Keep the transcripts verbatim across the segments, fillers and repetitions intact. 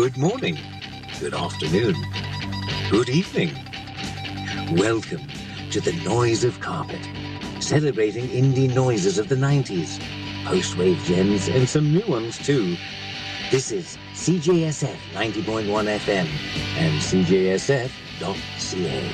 Good morning, good afternoon, good evening. Welcome to the Noise of Carpet, celebrating indie noises of the nineties, post-wave gems and some new ones too. This is C J S F ninety point one F M and C J S F dot C A.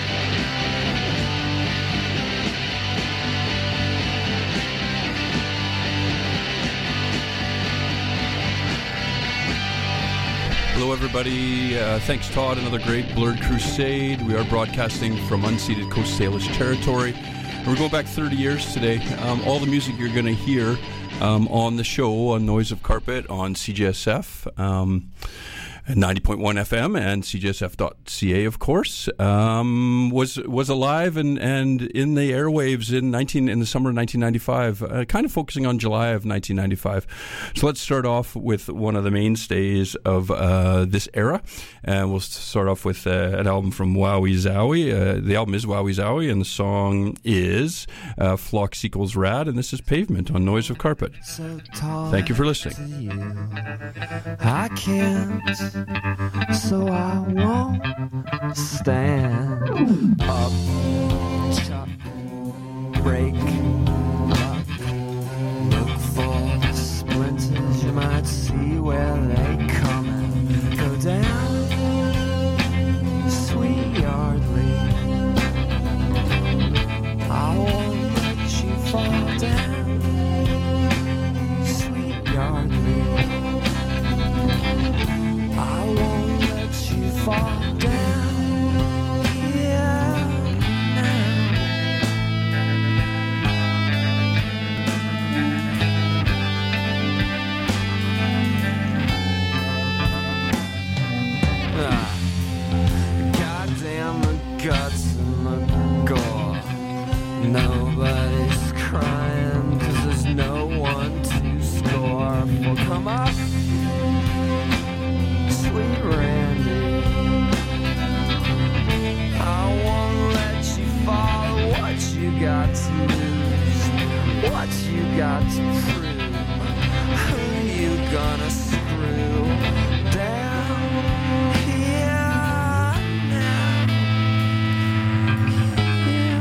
Hello, everybody. Uh, thanks, Todd. Another great Blurred Crusade. We are broadcasting from unceded Coast Salish territory. And we're going back thirty years today. Um, all the music you're going to hear um, on the show on Noise of Carpet on C J S F, um, ninety point one F M and C J S F dot C A, of course, um, was was alive and, and in the airwaves in nineteen in the summer of nineteen ninety-five, uh, kind of focusing on July of nineteen ninety-five. So let's start off with one of the mainstays of uh, this era, and we'll start off with uh, an album from Wowie Zowie. Uh, the album is Wowie Zowie, and the song is uh, Flock Equals Rad, and this is Pavement on Noise of Carpet. So Thank you for listening. You. I can't, so I won't stand up, chop, break, up, look for splinters. You might see where they come and go down, sweet yardly. I won't let you fall down, sweet yardly. I won't let you fall down here now. Ah, goddamn the guts and the gore. Nobody's crying 'cause there's no one to score for. Come up, sweet Randy, I won't let you fall. What you got to lose, what you got to prove, who you gonna screw down here now, here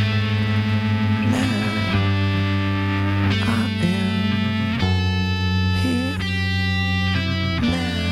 now. I am here now.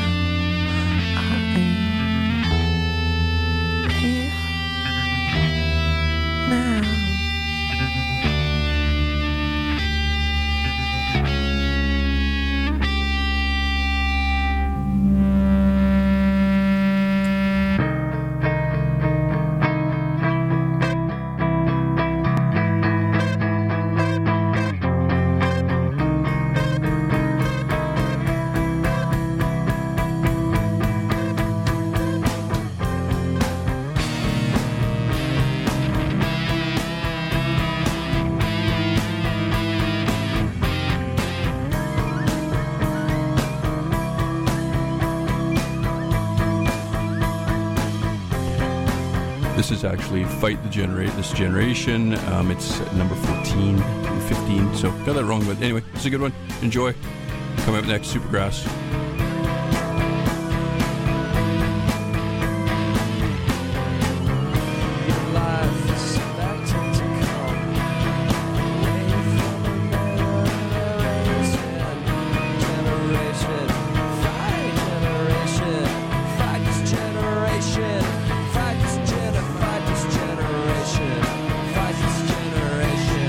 This is actually Fight the Generate This Generation. Um, it's number fourteen, fifteen, so got that wrong, but anyway, it's a good one. Enjoy. Coming up next, Supergrass.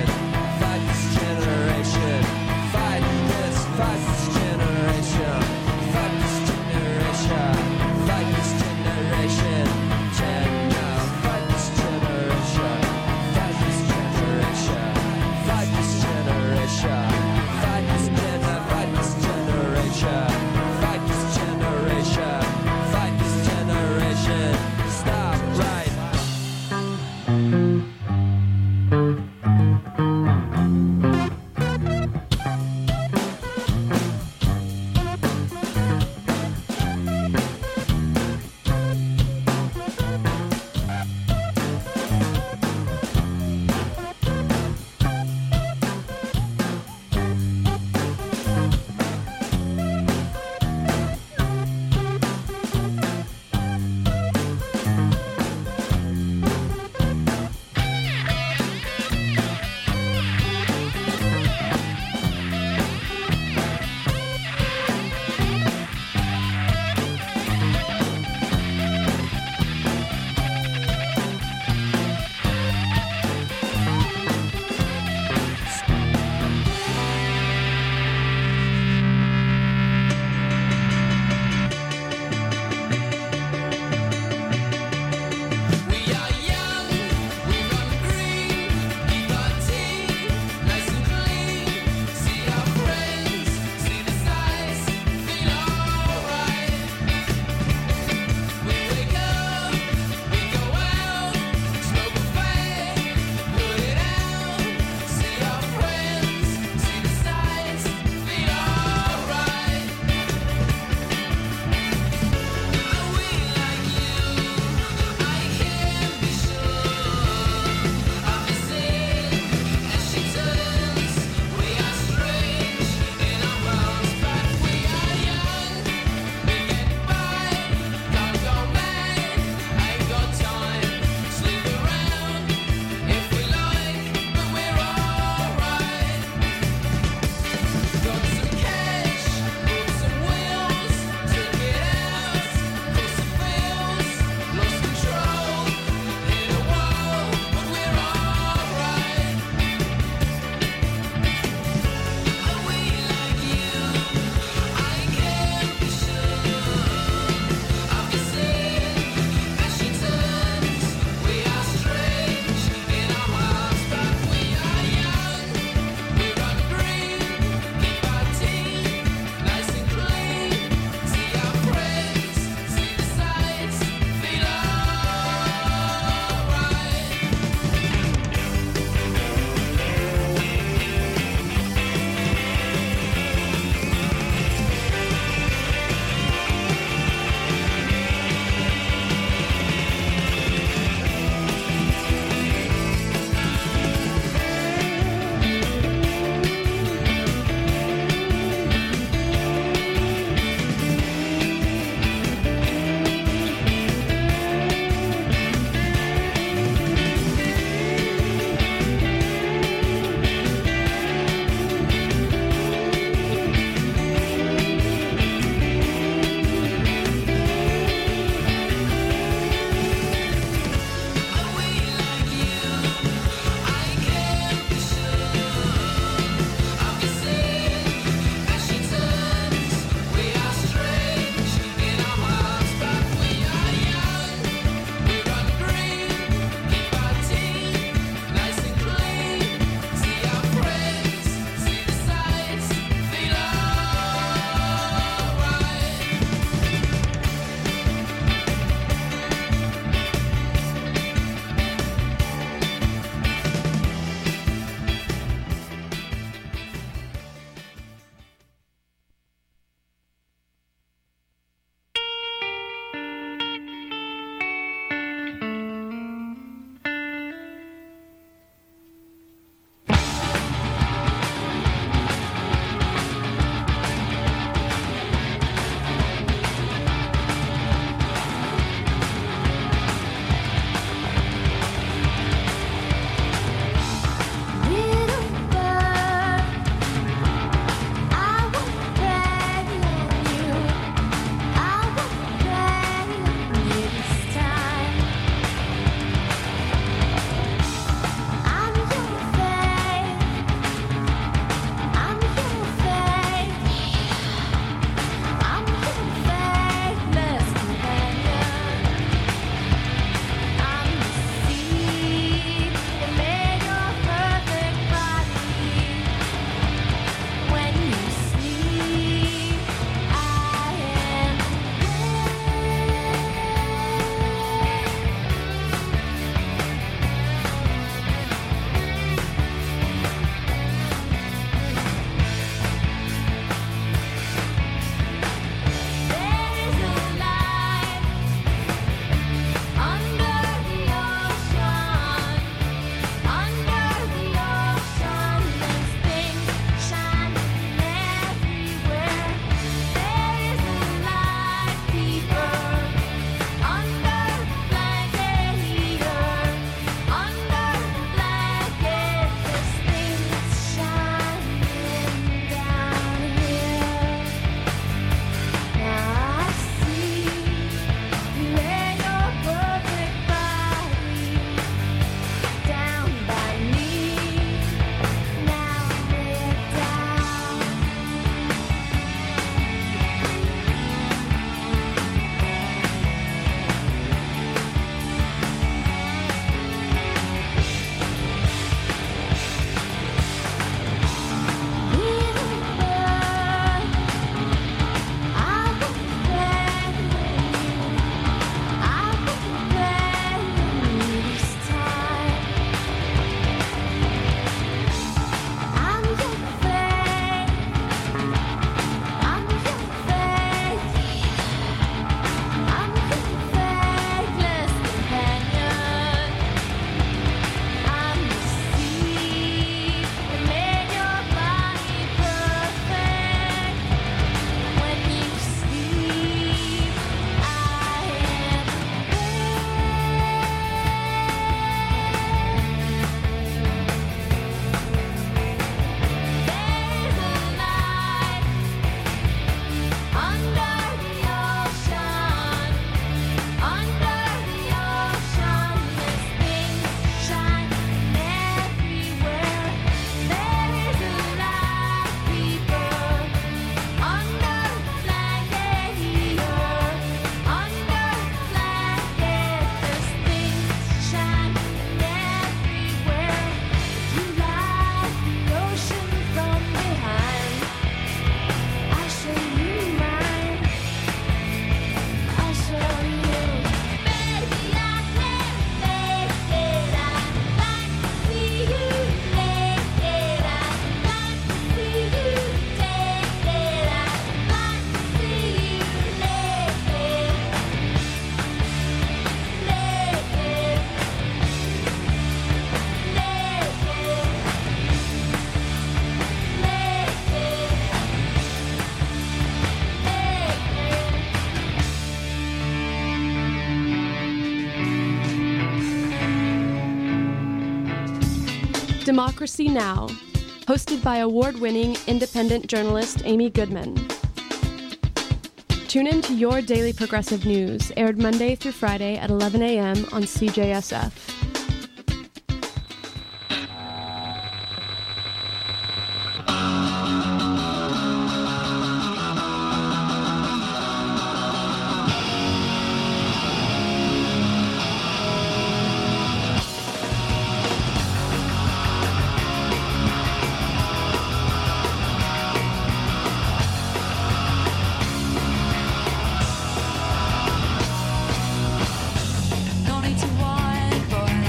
Fight this generation. Democracy Now!, hosted by award-winning independent journalist Amy Goodman. Tune in to Your Daily Progressive News, aired Monday through Friday at eleven a.m. on C J S F. No need to whine, boy.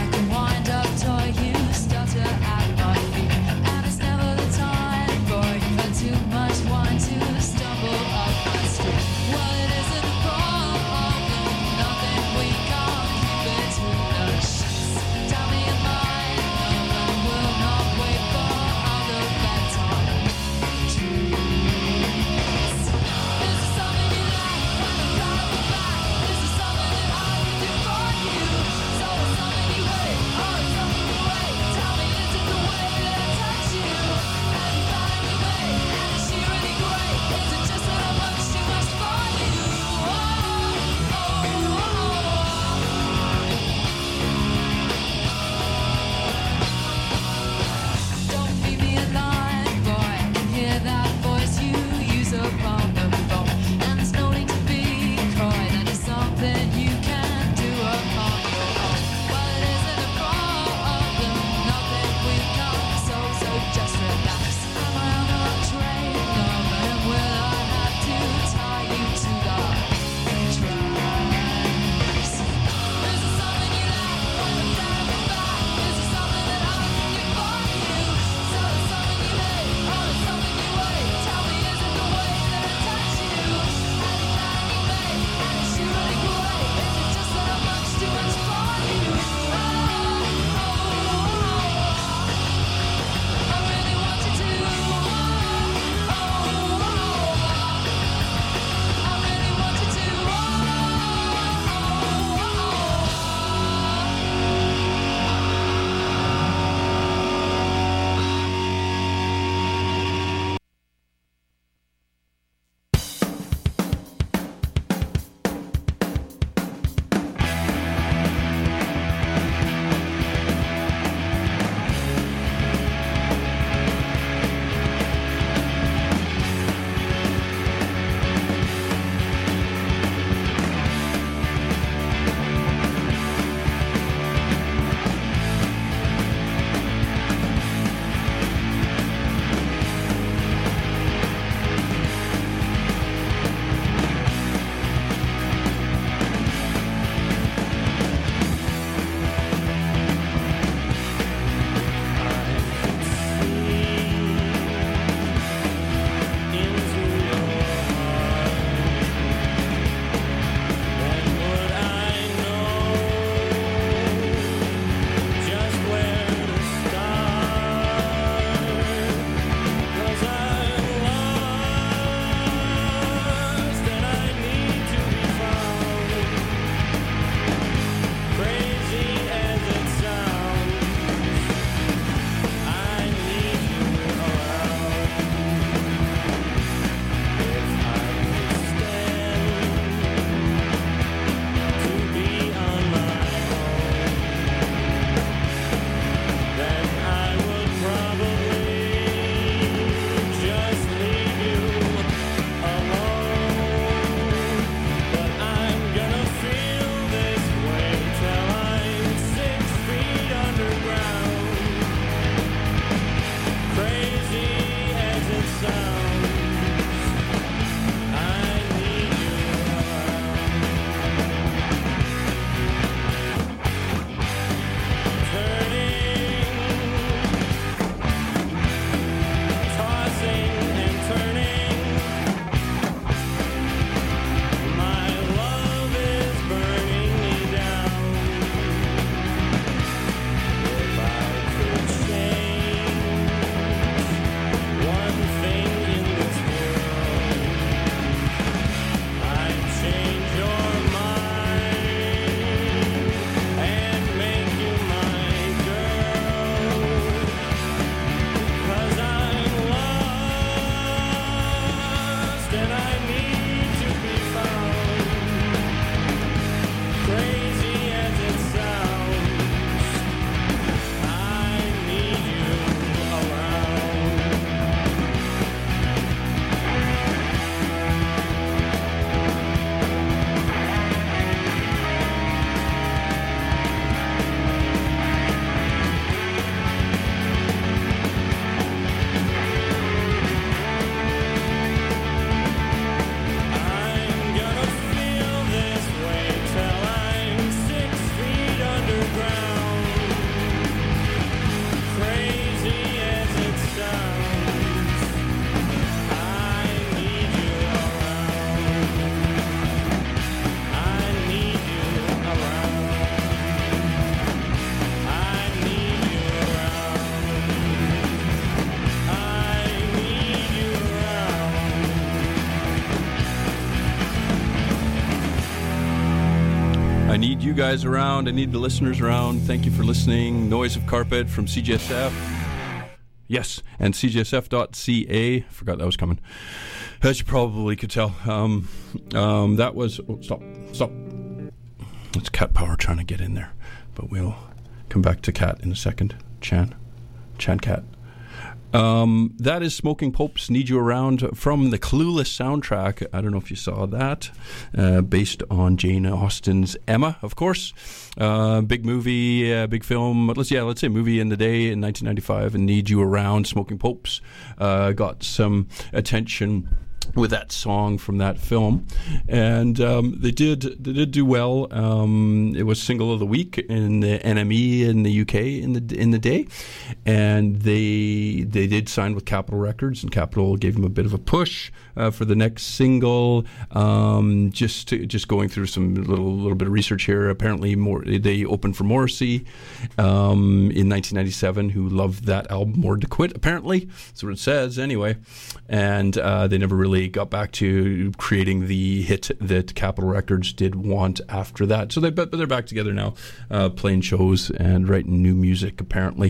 I need you guys around. I need the listeners around. Thank you for listening. Noise of Carpet from C J S F. Yes, and C J S F dot C A. Forgot that was coming. As you probably could tell. Um, um, that was... Oh, stop. Stop. It's Cat Power trying to get in there. But we'll come back to Cat in a second. Chan. Chan Cat. Um, that is Smoking Popes, Need You Around, from the Clueless soundtrack. I don't know if you saw that. Uh, based on Jane Austen's Emma, of course. Uh, big movie, uh, big film. Let's yeah, let's say movie in the day in nineteen ninety-five, and Need You Around. Smoking Popes uh, got some attention with that song from that film, and um, they did they did do well. Um, it was single of the week in the N M E in the U K in the in the day, and they they did sign with Capitol Records, and Capitol gave them a bit of a push uh, for the next single. Um, just to, just going through some little little bit of research here. Apparently, more they opened for Morrissey um, in nineteen ninety-seven, who loved that album more to quit. Apparently, that's what it says anyway, and uh, they never really got back to creating the hit that Capitol Records did want after that. So they, but they're back together now, uh, playing shows and writing new music, apparently.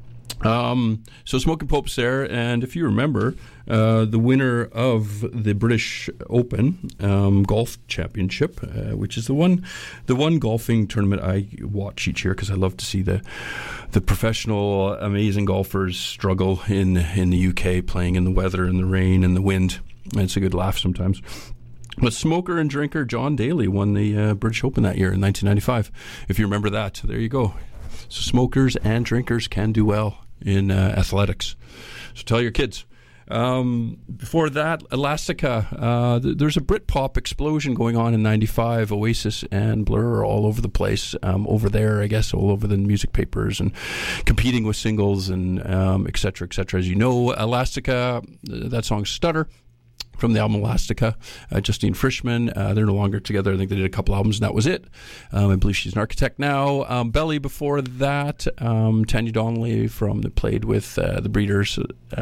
Um, so Smoking Popes there, and if you remember, uh, the winner of the British Open um, Golf Championship, uh, which is the one, the one golfing tournament I watch each year because I love to see the the professional, amazing golfers struggle in in the U K, playing in the weather and the rain and the wind. It's a good laugh sometimes. But smoker and drinker John Daly won the uh, British Open that year in nineteen ninety-five. If you remember that, there you go. So smokers and drinkers can do well in uh, athletics. So tell your kids. Um, before that, Elastica. Uh, th- there's a Britpop explosion going on in ninety-five. Oasis and Blur are all over the place. Um, over there, I guess, all over the music papers and competing with singles and um, et cetera, et cetera. As you know, Elastica, that song Stutter, from the album Elastica, uh, Justine Frischmann. Uh, they're no longer together. I think they did a couple albums, and that was it. Um, I believe she's an architect now. Um, Belly before that, um, Tanya Donnelly from that played with uh, the Breeders,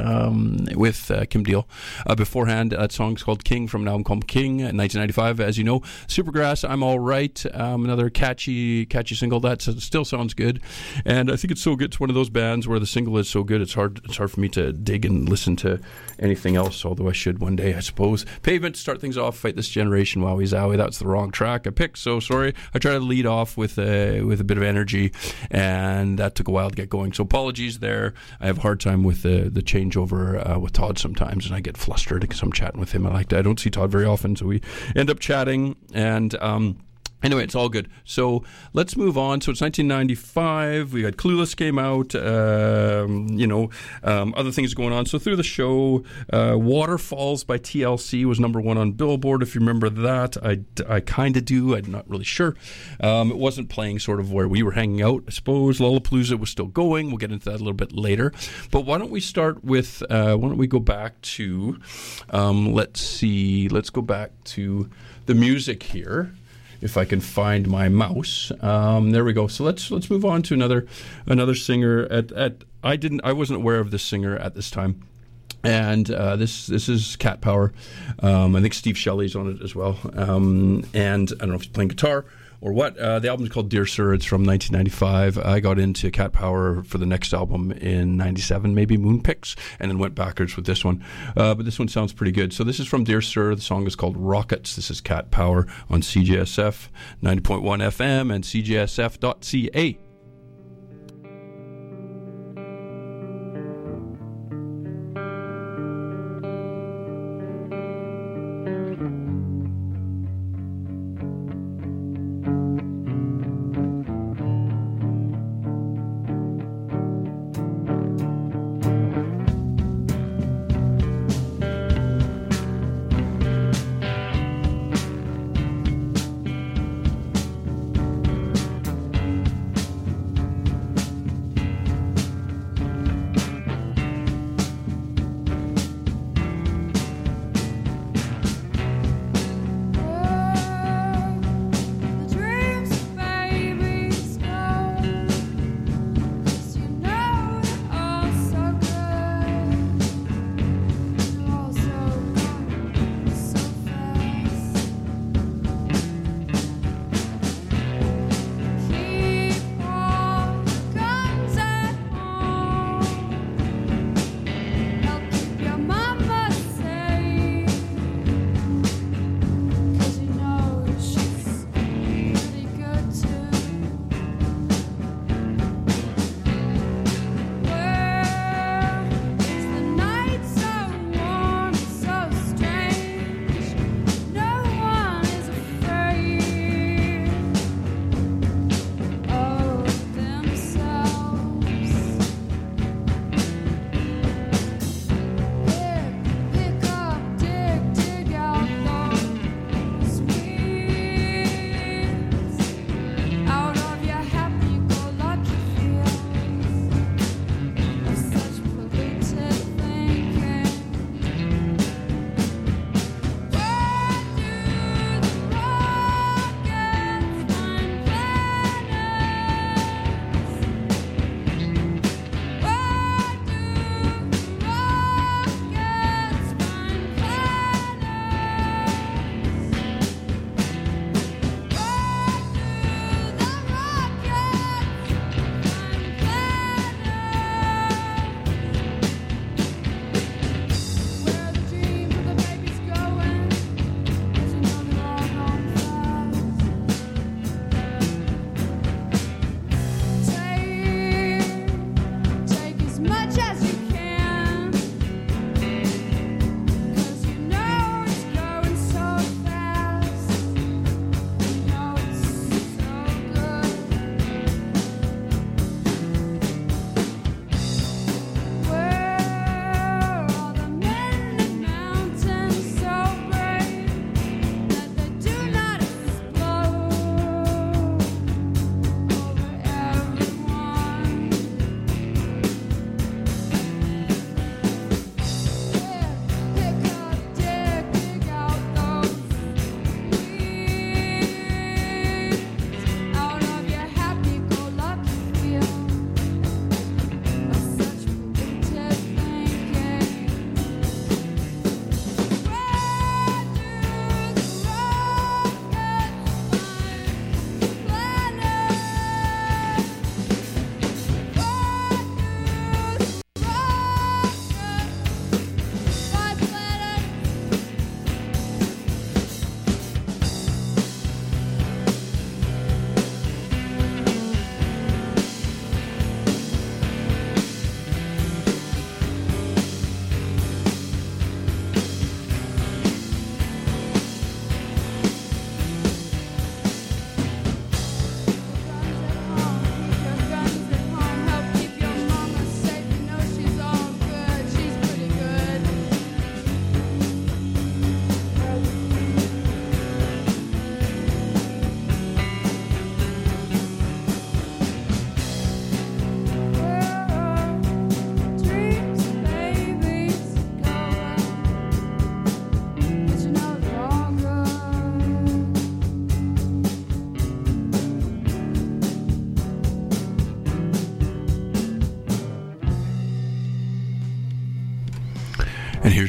um, with uh, Kim Deal. Uh, beforehand, that song's called King from an album called King in nineteen ninety-five. As you know, Supergrass, I'm All Right, um, another catchy, catchy single that still sounds good. And I think it's so good. It's one of those bands where the single is so good, it's hard. It's hard for me to dig and listen to anything else. Although I should one day, I suppose. Pavement to start things off. Fight This Generation, Wowie Zowie. That's the wrong track I picked, so sorry. I tried to lead off with a, with a bit of energy, and that took a while to get going. So apologies there. I have a hard time with the, the changeover uh, with Todd sometimes, and I get flustered because I'm chatting with him. I like to, I don't see Todd very often, so we end up chatting, and um anyway, it's all good. So let's move on. So it's nineteen ninety-five. We had Clueless came out. Um, you know, um, other things going on. So through the show, uh, Waterfalls by T L C was number one on Billboard. If you remember that, I, I kind of do. I'm not really sure. Um, it wasn't playing sort of where we were hanging out, I suppose. Lollapalooza was still going. We'll get into that a little bit later. But why don't we start with, uh, why don't we go back to, um, let's see, let's go back to the music here. If I can find my mouse, um, there we go. So let's let's move on to another another singer. At at I didn't I wasn't aware of this singer at this time, and uh, this this is Cat Power. Um, I think Steve Shelley's on it as well. Um, and I don't know if he's playing guitar or what. Uh, the album is called Dear Sir. It's from nineteen ninety-five. I got into Cat Power for the next album in ninety-seven, maybe Moonpix, and then went backwards with this one. Uh, but this one sounds pretty good. So this is from Dear Sir. The song is called Rockets. This is Cat Power on C J S F ninety point one F M and C J S F dot C A.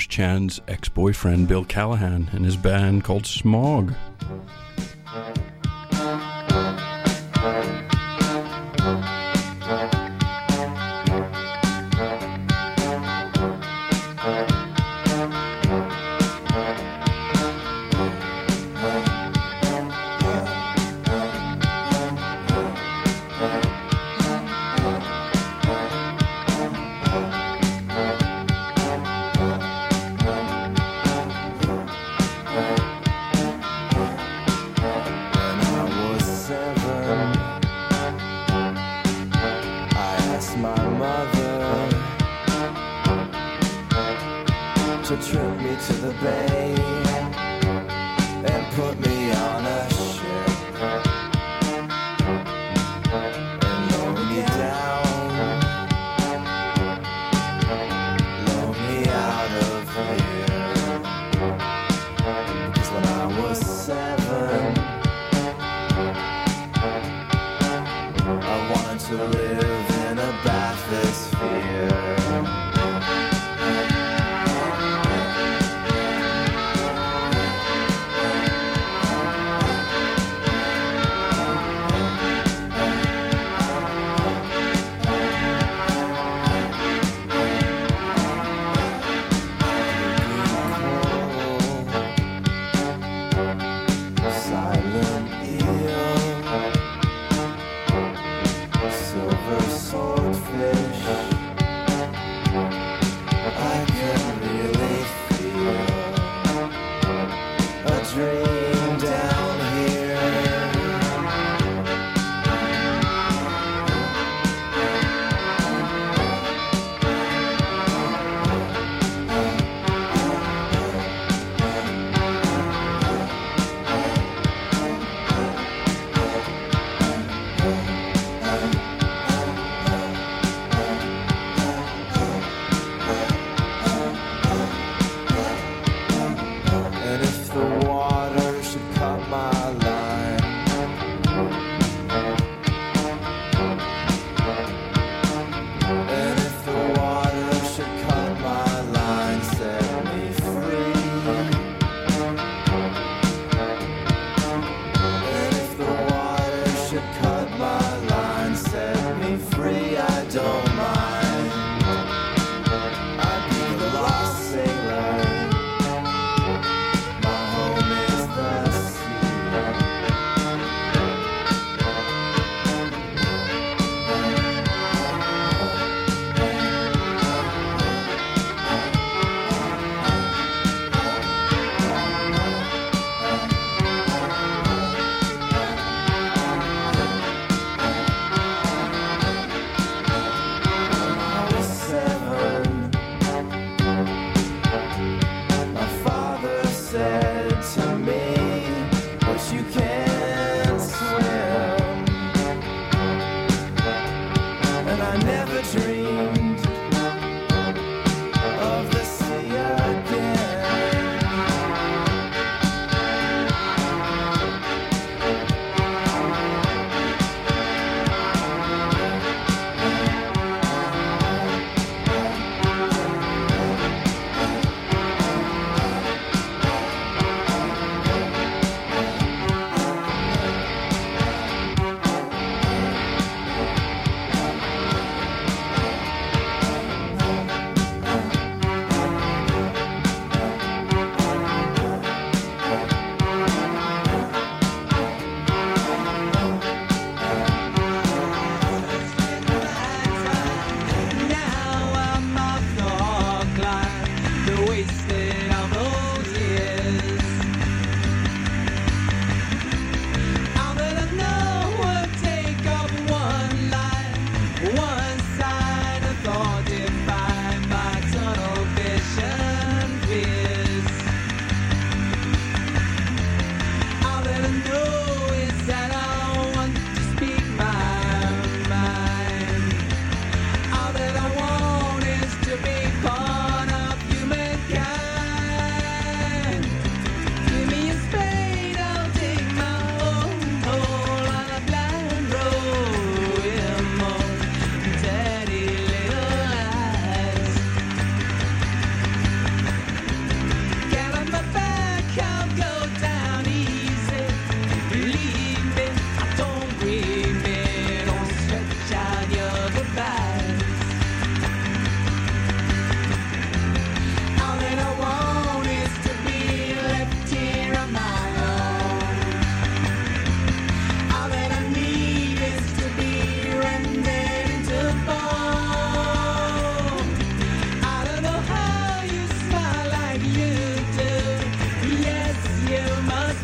Chan's ex-boyfriend Bill Callahan and his band called Smog.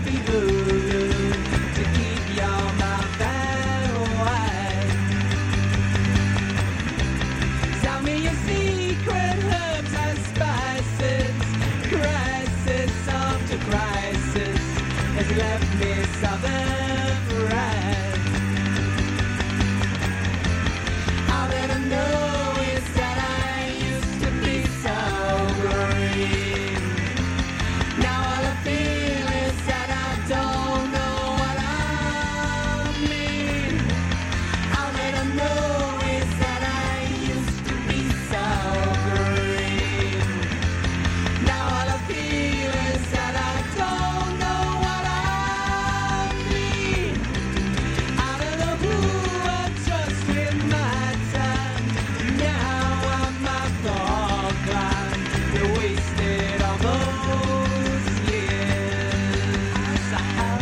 be good to keep your mouth and wide. Tell me your secret herbs and spices. Crisis after crisis has left me southern fried. All that I know is that I used to be so green. Now all I feel is that I don't know what I mean. All that I know is that I used to be so green. Now all I feel is that I don't know what I mean. I don't know who I trust with my time. Now I'm off the hog line. You wasted all those years. I,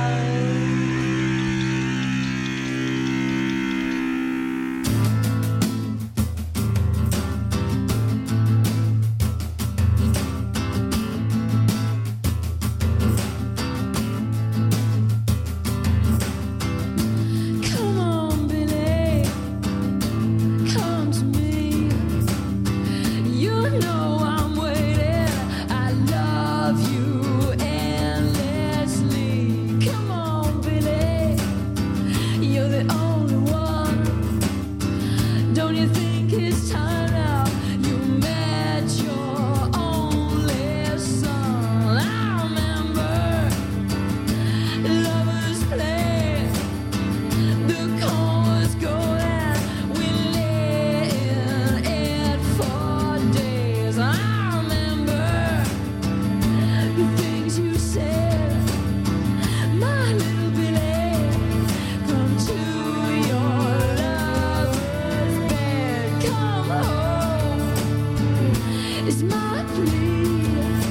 Come on, Billy, come to me. You know I'm waiting. I love you endlessly. Come on, Billy, you're the only one. Don't you think it's time now? You met your only son. I remember lovers play. The call was going, we lay in it for days. I remember the things you said, my little Billy. Come to your lover's bed, come home. It's my plea.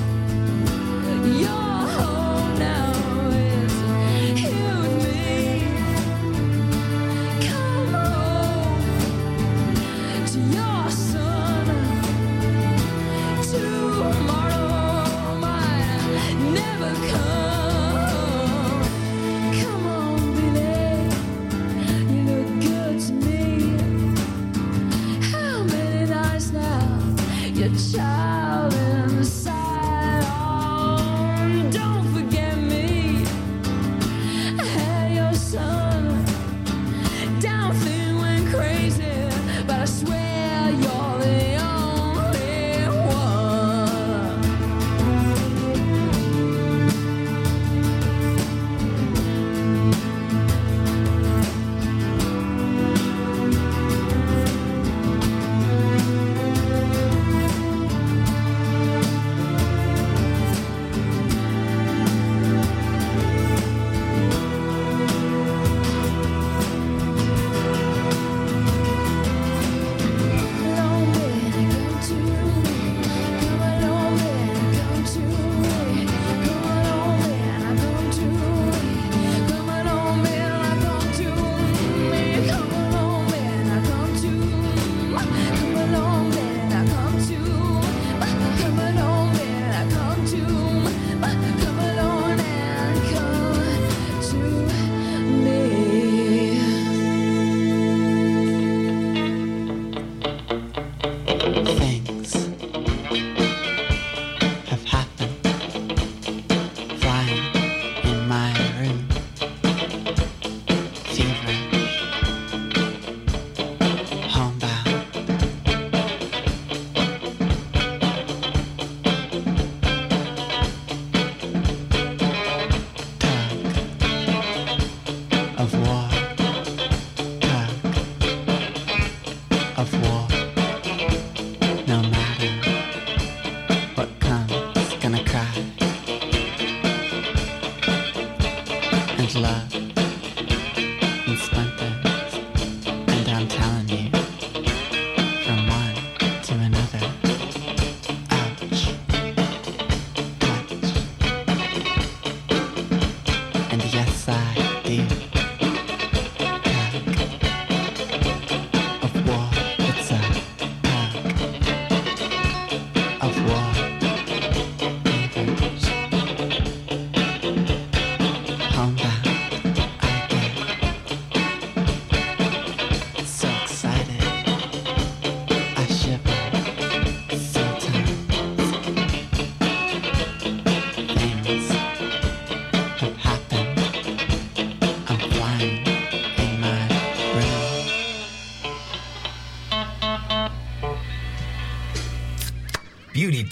Your home now is here with me. Come home to your son. Tomorrow might never come. Come on, Billy, you look good to me. How many nights now? Your child inside. Oh, don't forget me. I had your son. Down thing went crazy, but I swear you're the only one.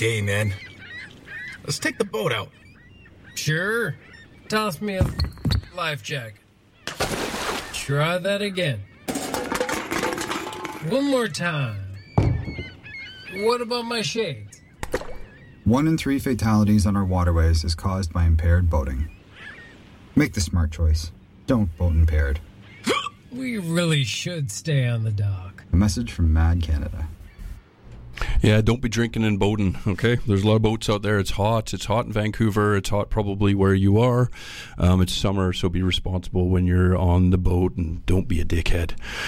day, man. Let's take the boat out. Sure. Toss me a life jacket. Try that again. One more time. What about my shades? One in three fatalities on our waterways is caused by impaired boating. Make the smart choice. Don't boat impaired. We really should stay on the dock. A message from Mad Canada. Yeah, don't be drinking and boating, okay? There's a lot of boats out there. It's hot. It's hot in Vancouver. It's hot probably where you are. Um, it's summer, so be responsible when you're on the boat and don't be a dickhead.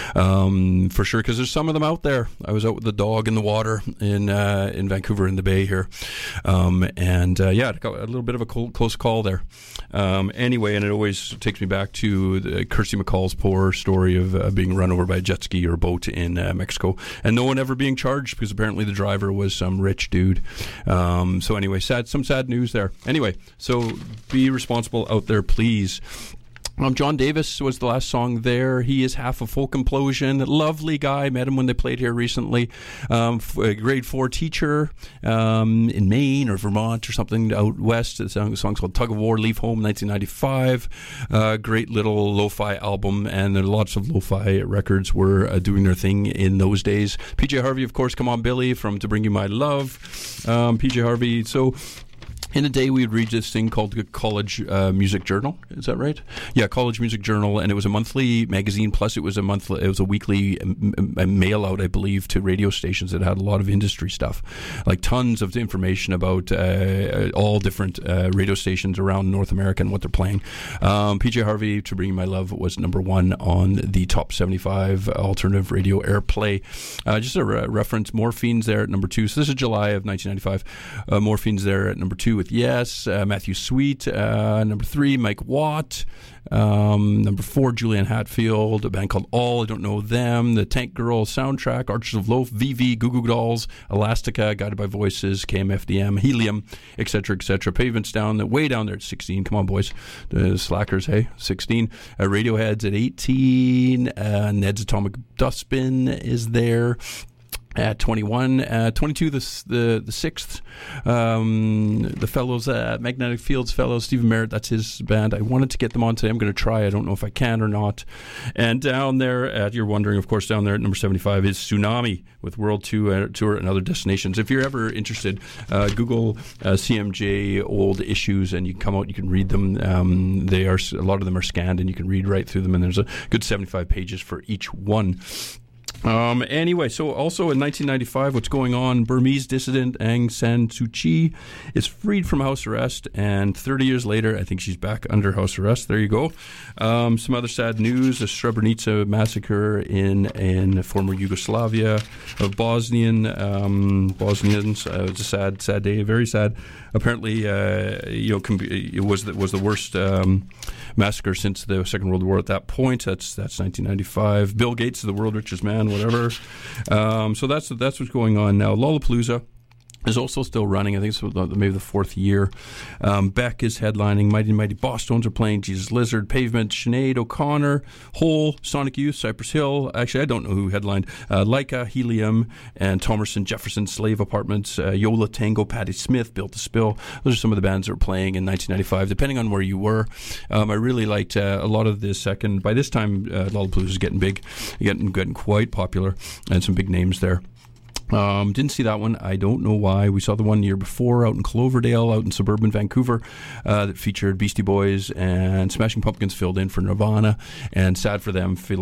Um, for sure, because there's some of them out there. I was out with the dog in the water in uh, in Vancouver in the Bay here. Um, and uh, yeah, got a little bit of a cold, close call there. Um, anyway, and it always takes me back to the Kirsty McCall's poor story of uh, being run over by a jet ski or a boat in uh, Mexico, and no one ever being charged because apparently the driver was some rich dude. Um, so anyway, sad, some sad news there. Anyway, so be responsible out there, please. Um, John Davis was the last song there. He is half a folk implosion. Lovely guy. Met him when they played here recently. Um, f- a grade four teacher um, in Maine or Vermont or something out west. The song, the song's called Tug of War, Leave Home, nineteen ninety-five. Uh, great little lo-fi album, and there are lots of lo-fi records were uh, doing their thing in those days. P J Harvey, of course, Come On Billy from To Bring You My Love. Um, P J Harvey. So in a day, we would read this thing called the College uh, Music Journal. Is that right? Yeah, College Music Journal, and it was a monthly magazine. Plus, it was a monthly, it was a weekly um, um, mail out, I believe, to radio stations that had a lot of industry stuff, like tons of information about uh, all different uh, radio stations around North America and what they're playing. Um, P J Harvey, To Bring You My Love, was number one on the top seventy-five alternative radio airplay. Uh, just a re- reference, Morphine's there at number two. So this is July of nineteen ninety-five. Uh, Morphine's there at number two with Yes, uh, Matthew Sweet, uh, number three, Mike Watt, um, number four, Julianne Hatfield, a band called All, I don't know them, the Tank Girl soundtrack, Archers of Loaf, V V, Goo Goo Dolls, Elastica, Guided by Voices, K M F D M, Helium, et cetera, et cetera. Pavements down, way down there at sixteen. Come on, boys. The Slackers, hey, sixteen. Uh, Radiohead's at eighteen. Uh, Ned's Atomic Dustbin is there. At twenty-one, uh, twenty-two, the the the sixth, um, the fellows, uh, Magnetic Fields fellows, Stephen Merritt, that's his band. I wanted to get them on today. I'm going to try. I don't know if I can or not. And down there, at, you're wondering, of course, down there at number seventy-five is Tsunami with World Tour, Tour and Other Destinations. If you're ever interested, uh, Google uh, C M J old issues, and you can come out. You can read them. Um, they are a lot of them are scanned, and you can read right through them. And there's a good seventy-five pages for each one. Um, anyway, so also in nineteen ninety-five, what's going on? Burmese dissident Aung San Suu Kyi is freed from house arrest, and thirty years later, I think she's back under house arrest. There you go. Um, some other sad news: a Srebrenica massacre in in former Yugoslavia of Bosnian um, Bosnians. Uh, it was a sad, sad day. Very sad. Apparently, uh, you know, com- it was the, was the worst um, massacre since the Second World War. At that point, that's that's nineteen ninety-five. Bill Gates is the world's richest man. Whatever. Um, so that's that's what's going on now. Lollapalooza is also still running. I think it's maybe the fourth year. Um, Beck is headlining. Mighty Mighty Bosstones are playing. Jesus Lizard, Pavement, Sinead O'Connor, Hole, Sonic Youth, Cypress Hill. Actually, I don't know who headlined. Uh, Leica, Helium, and Thomerson, Jefferson, Slave Apartments, uh, Yola Tango, Patti Smith, Built to Spill. Those are some of the bands that were playing in nineteen ninety-five, depending on where you were. Um, I really liked uh, a lot of the second. By this time, uh, Lollapalooza is getting big, getting, getting quite popular, and some big names there. Um, didn't see that one. I don't know why. We saw the one year before out in Cloverdale, out in suburban Vancouver, uh, that featured Beastie Boys and Smashing Pumpkins filled in for Nirvana. And sad for them, feel,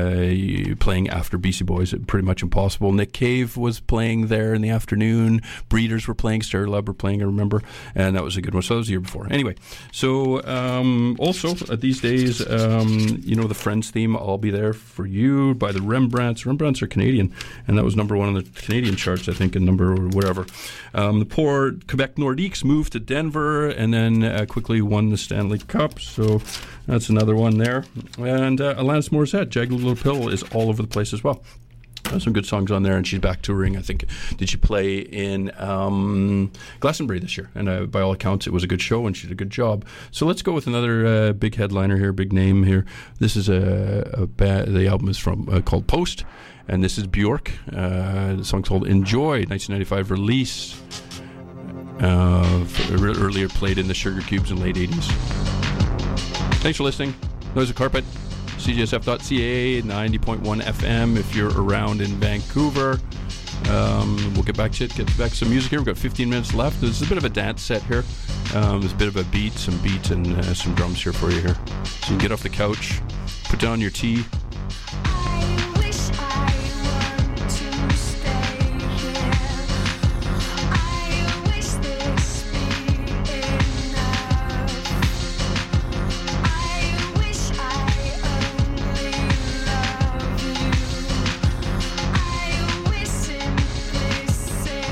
uh, playing after Beastie Boys. Pretty much impossible. Nick Cave was playing there in the afternoon. Breeders were playing. Stereolab were playing, I remember. And that was a good one. So that was the year before. Anyway, so um, also uh, these days, um, you know, the Friends theme, I'll Be There For You by the Rembrandts. Rembrandts are Canadian, and that was number one on the Canadian charts, I think, in number or whatever. Um, the poor Quebec Nordiques moved to Denver and then uh, quickly won the Stanley Cup, so that's another one there. And uh, Alanis Morissette, Jagged Little Pill, is all over the place as well. There's some good songs on there, and she's back touring. I think, did she play in um, Glastonbury this year? And uh, by all accounts, it was a good show, and she did a good job. So let's go with another uh, big headliner here, big name here. This is a, a ba- the album is from uh, called Post, and this is Bjork. Uh, the song's called Enjoy, nineteen ninety-five release. Uh, earlier played in the Sugar Cubes in late eighties. Thanks for listening. Noise of Carpet, C J S F dot C A, ninety point one F M if you're around in Vancouver. Um, we'll get back to it, get back to some music here. We've got fifteen minutes left. There's a bit of a dance set here. Um, there's a bit of a beat, some beats, and uh, some drums here for you here. So you can get off the couch, put down your tea. I wish I want to stay here. I wish this be enough. I wish I only love you. I wish simplicity.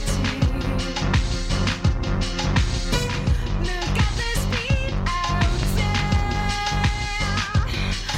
Look at the speed out there.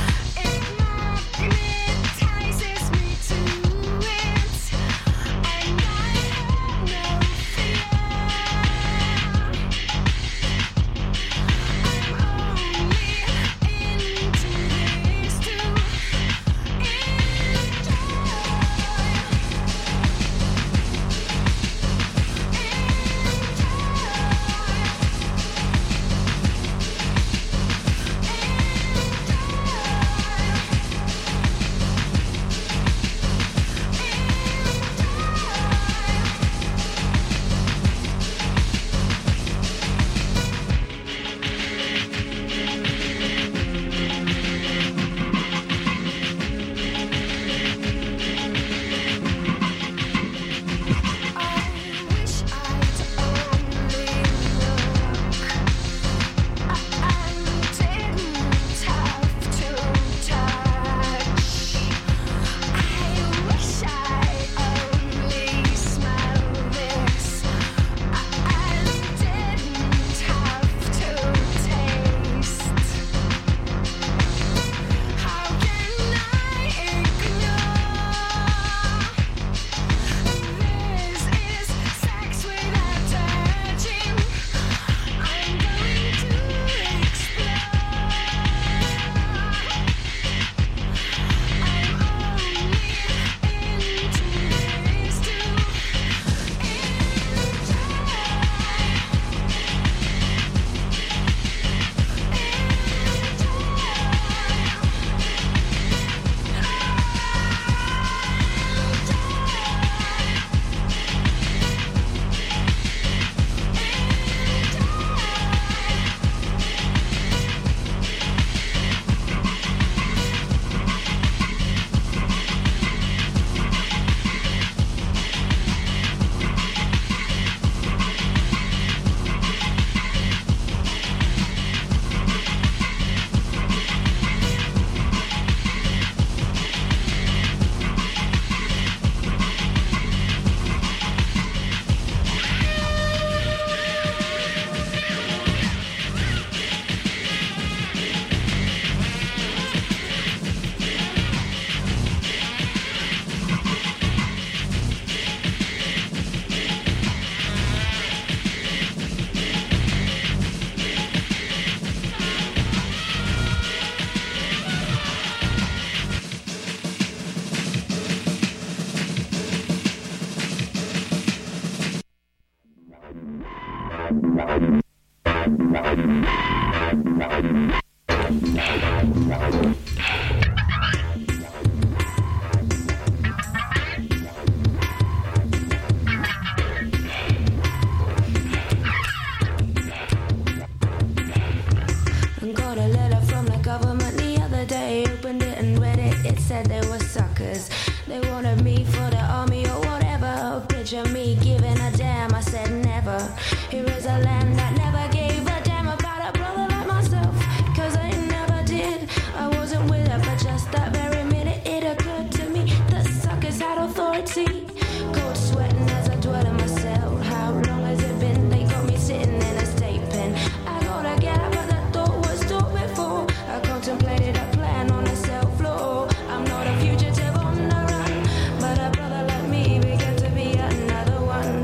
Got a letter from the government the other day. Opened it and read it. It said they were suckers. They wanted me for the army or whatever. Picture me giving a damn. I said never. Here is a land that never gave a damn about a brother like myself. Cause I never did. I wasn't with her, but just that very minute it occurred to me that suckers had authority. Cold sweating as I dwell in my cell. How long has it been? They got me sitting in a state pen. I gotta get up, but that thought was thought before. I contemplated a plan on the cell floor. I'm not a fugitive on the run, but a brother like me began to be another one.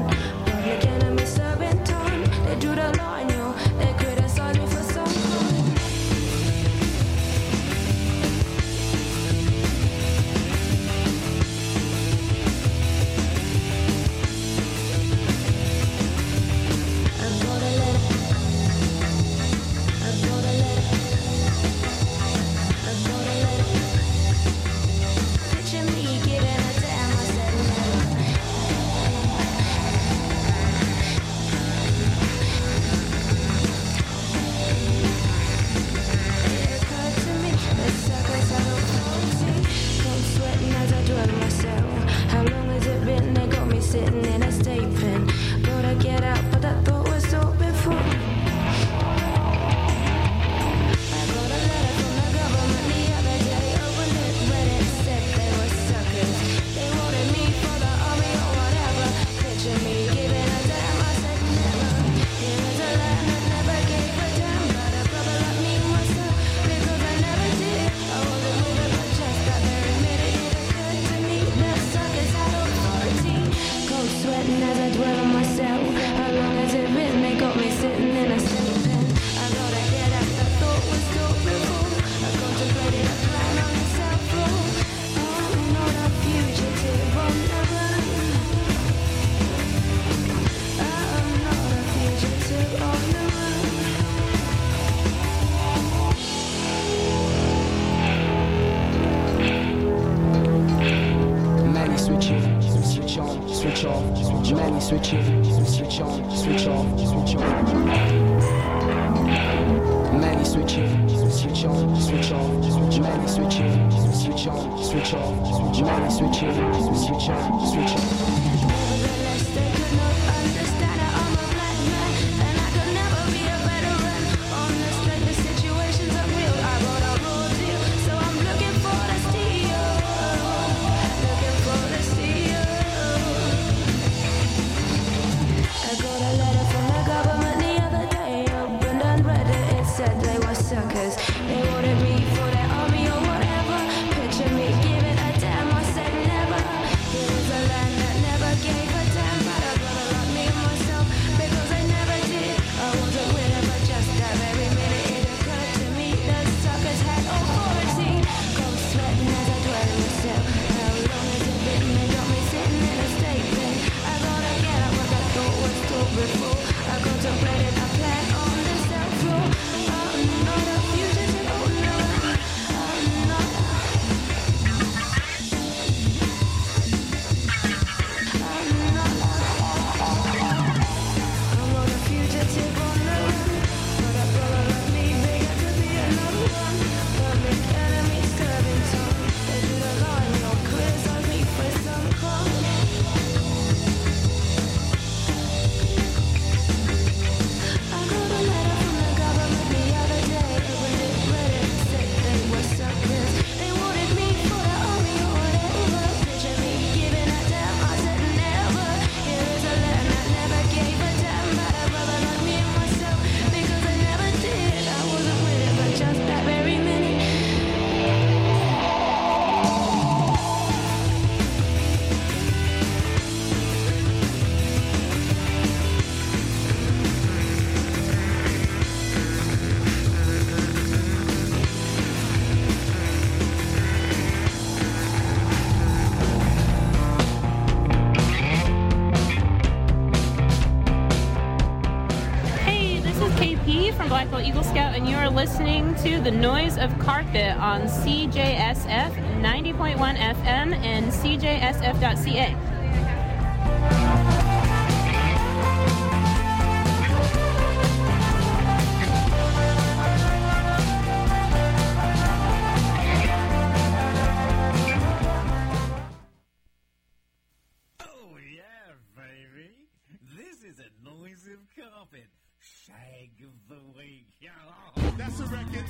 switch in, switch on, switch off, switch on. Maddie switch in, switch on, switch off, switch. Maddie switch in, switch on, switch off, switch. Maddie switch in, switch on, switch off. Nevertheless, they could not understand that I'm a black man, and I could never be a veteran. On the strength, the situations are real. I got a raw deal, so I'm looking for the steal. Looking for the steal. I got a letter from the government the other day. Opened and read it. It said they were suckers. They wanted me for their army or whatever. Picture me giving a damn. I said never. Here is a land that never gave a damn. But I'd rather love me and myself because I never did. I wasn't with it, but just that very minute it occurred to me that suckers had authority. Cold sweating as I dwell in the cell. How long has it been? They got me sitting in a state pen. I gotta get out what I thought was too before. I contemplated a plan on the cell floor. I'm not a fugitive, oh no. I'm not. I'm not. I'm not a fugitive on the run. But a brother like me, bigger to be another one. Public enemy serving time. They do the line, no criticize me for some crime. I got a letter from the government the other day. Opened it, read it, said they were suckers. They wanted me for the army or whatever. Picture me giving a damn. I said never. Here is a land that never gave a damn. But a brother like me and myself because I never did. I wasn't with it, but just that very minute. Hey, this is K P from Blackwell Eagle Scout, and you are listening to The Noise of Carpet on C J S F ninety point one F M and C J S F dot C A. Oh yeah, baby. This is a noise of carpet. Shag of the week. That's a record.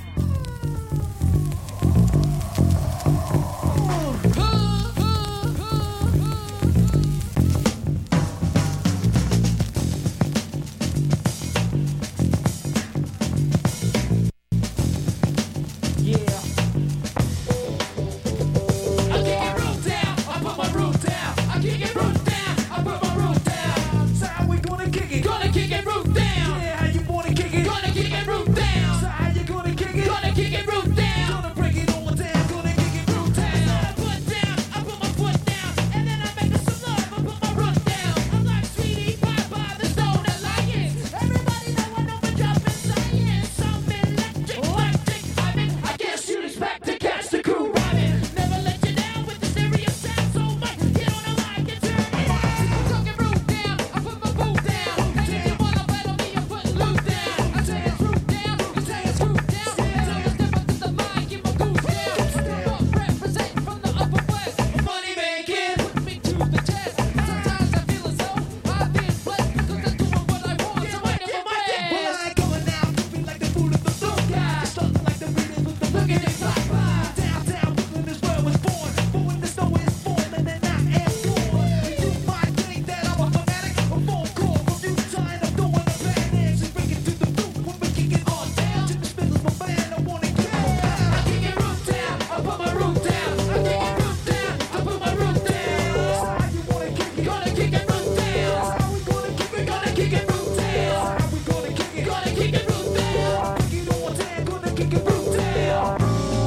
Gonna kick it, root down.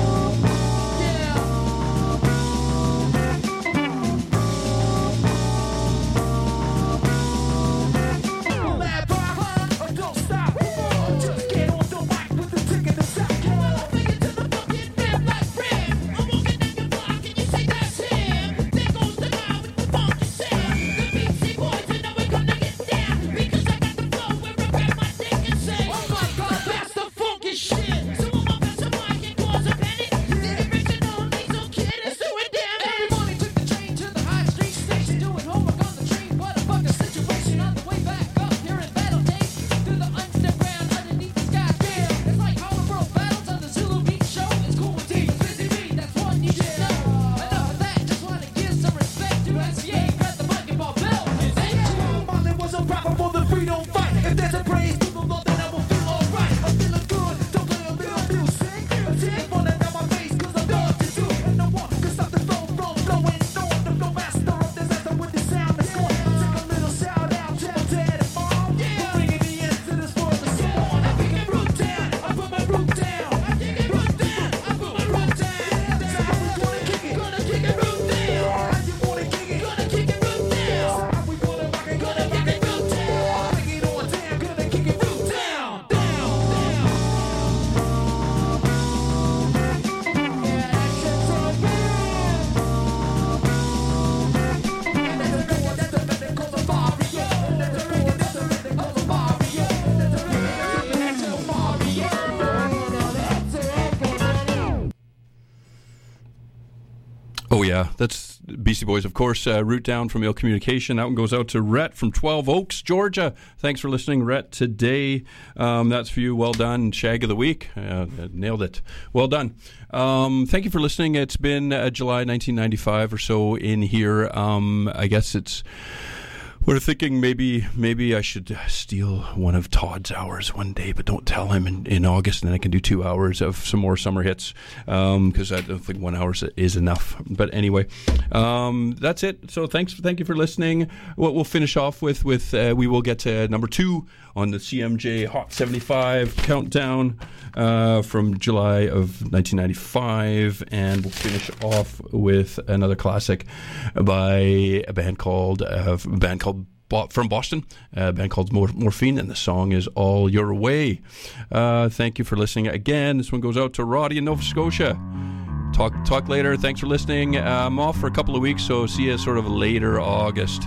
yeah, that's Beastie Boys, of course. Uh, Root Down from Ill Communication. That one goes out to Rhett from Twelve Oaks, Georgia. Thanks for listening, Rhett, today. Um, that's for you. Well done. Shag of the week. Uh, nailed it. Well done. Um, thank you for listening. It's been uh, July nineteen ninety-five or so in here. Um, I guess it's... We're thinking maybe maybe I should steal one of Todd's hours one day, but don't tell him in, in August, and then I can do two hours of some more summer hits, because um, I don't think one hour is enough. But anyway, um, that's it. So thanks, thank you for listening. What we'll finish off with, with uh, we will get to number two on the C M J Hot seventy-five countdown uh, from July of nineteen ninety-five, and we'll finish off with another classic by a band called uh, a band called from Boston, a band called Mor- Morphine, and the song is All Your Way. Uh, thank you for listening again. This one goes out to Roddy in Nova Scotia. Talk talk later. Thanks for listening. Uh, I'm off for a couple of weeks, so see you sort of later August.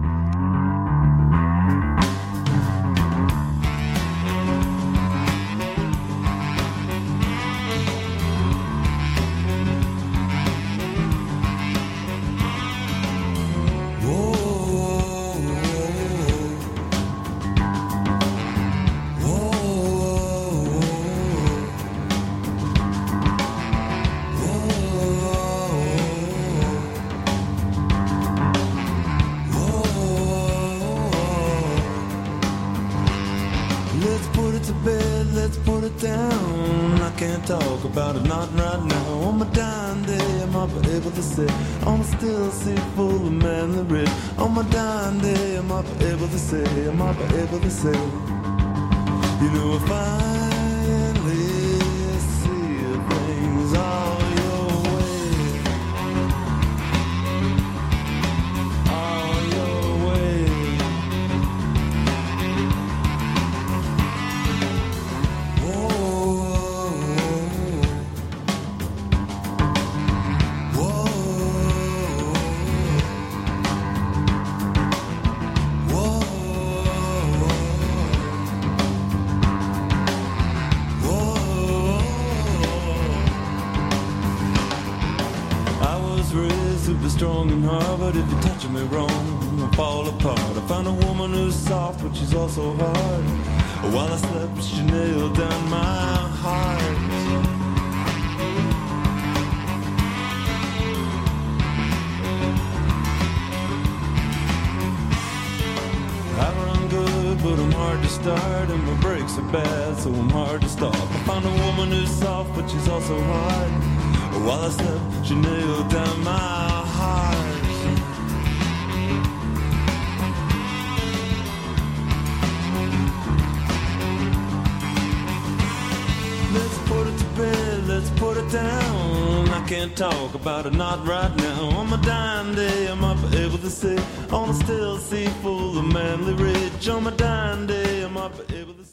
Talk about it, not right now. On my dying day, I might be able to say, on a still sea full of manly rich. On my dying day, I might be able to say, I might be able to say, you know, I finally see things all your way, all your way. Whoa. Super strong and hard, but if you're touching me wrong, I'll fall apart. I found a woman who's soft, but she's also hard. While I slept, she nailed down my heart. I run good, but I'm hard to start, and my brakes are bad, so I'm hard to stop. I found a woman who's soft, but she's also hard. While I slept, she nailed down my heart. Let's put it to bed, let's put it down. I can't talk about it, not right now. On my dying day, I might be able to say, on a still sea full of manly rich. On my dying day, I might be able to